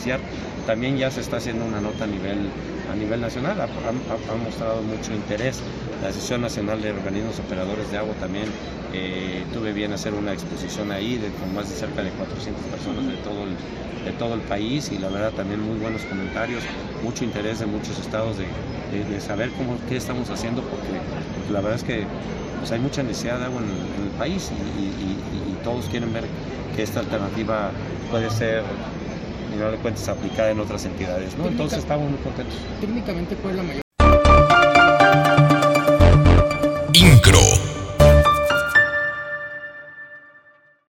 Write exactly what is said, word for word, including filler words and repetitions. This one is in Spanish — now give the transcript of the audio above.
beneficiar. También ya se está haciendo una nota a nivel, a nivel nacional, ha, ha, ha mostrado mucho interés. La Asociación Nacional de Organismos Operadores de Agua también, eh, tuve bien hacer una exposición ahí de, con más de cerca de cuatrocientas personas de todo, el, de todo el país, y la verdad también muy buenos comentarios, mucho interés de muchos estados de, de, de saber cómo, qué estamos haciendo, porque, porque la verdad es que pues, hay mucha necesidad de agua en, en el país, y, y, y, y todos quieren ver que esta alternativa puede ser, y no le cuentes, aplicada en otras entidades, ¿no? Entonces estamos muy contentos. Técnicamente, ¿cuál es la mayor